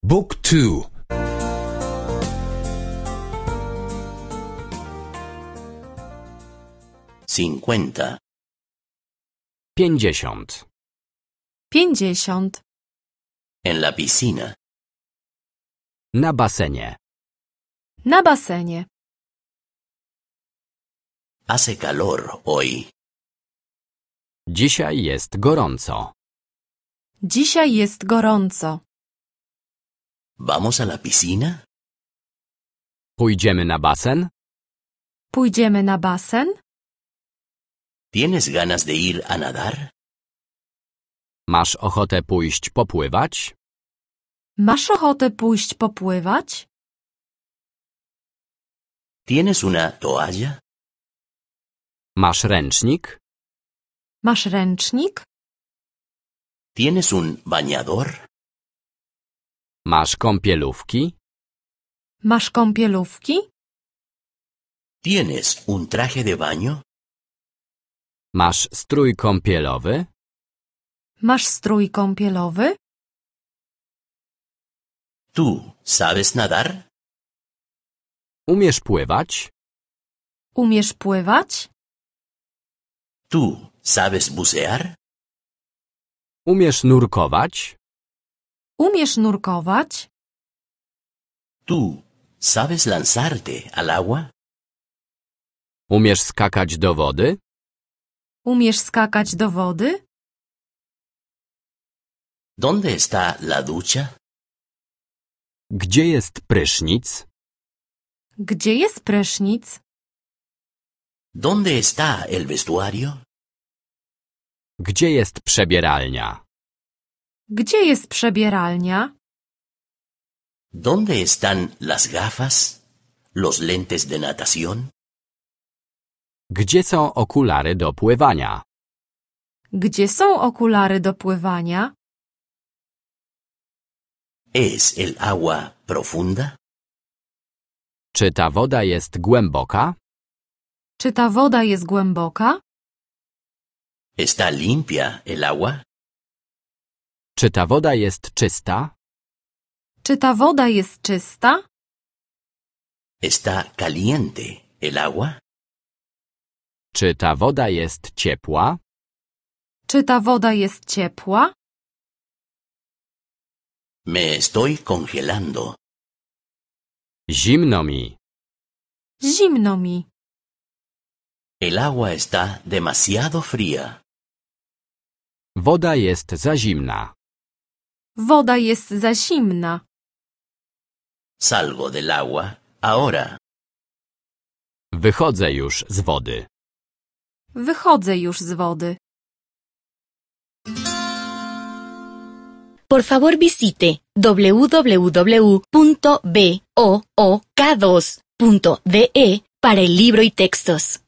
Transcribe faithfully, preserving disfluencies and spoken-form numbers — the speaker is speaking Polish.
Book two. Cincuenta. Pięćdziesiąt. Pięćdziesiąt. En la piscina. Na basenie. Na basenie. Hace calor hoy. Dzisiaj jest gorąco. Dzisiaj jest gorąco. ¿Vamos a la piscina? Pójdziemy na basen? Pójdziemy na basen? ¿Tienes ganas de ir a nadar? Masz ochotę pójść popływać? Masz ochotę pójść popływać? ¿Tienes una toalla? Masz ręcznik? Masz ręcznik? ¿Tienes un bañador? Masz kąpielówki? Masz kąpielówki? ¿Tienes un traje de baño? Masz strój kąpielowy? Masz strój kąpielowy? ¿Tú sabes nadar? Umiesz pływać? Umiesz pływać? ¿Tú sabes bucear? Umiesz nurkować? Umiesz nurkować? ¿Tú sabes lanzarte al agua? Umiesz skakać do wody? Umiesz skakać do wody? ¿Dónde está la ducha? Gdzie jest prysznic? Gdzie jest prysznic? ¿Dónde está el vestuario? Gdzie jest przebieralnia? Gdzie jest przebieralnia? ¿Dónde están las gafas? ¿Los lentes de natación? Gdzie są okulary do pływania? Gdzie są okulary do pływania? ¿Es el agua profunda? Czy ta woda jest głęboka? Czy ta woda jest głęboka? ¿Está limpia el agua? Czy ta woda jest czysta? Czy ta woda jest czysta? ¿Está caliente el agua? Czy ta woda jest ciepła? Czy ta woda jest ciepła? Me estoy congelando. Zimno mi. Zimno mi. El agua está demasiado fría. Woda jest za zimna. Woda jest za zimna. Salgo del agua ahora. Wychodzę już z wody. Wychodzę już z wody. Por favor visite w w w punto book dos punto de para el libro y textos.